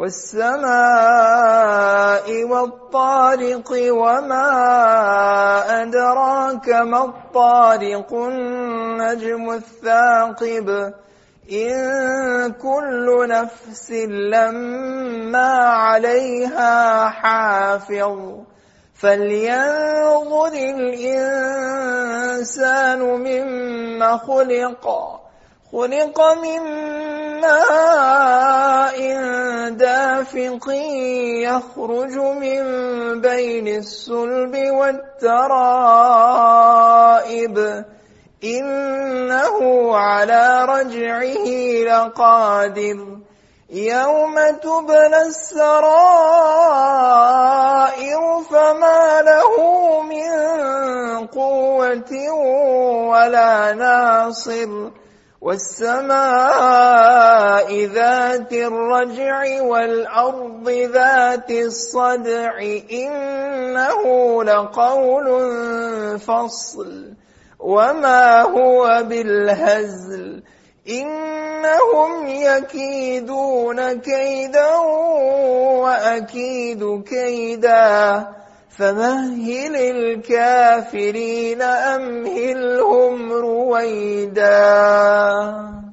والسماء والطارق وما أدراك ما الطارق النجم الثاقب إن كل نفس لما عليها حافظ فلينظر الإنسان مما خلق من ماء دافق يخرج من بين الصلب والترائب إنه على رجعه لقادر يوم تبلى السرائر فما له من قوة ولا ناصر والسماء ذات الرجع والأرض ذات الصدع إنه لقول فصل وما هو بالهزل إنهم يكيدون كيدا وأكيد كيدا فمهل الكافرين أمهلهم رويدا.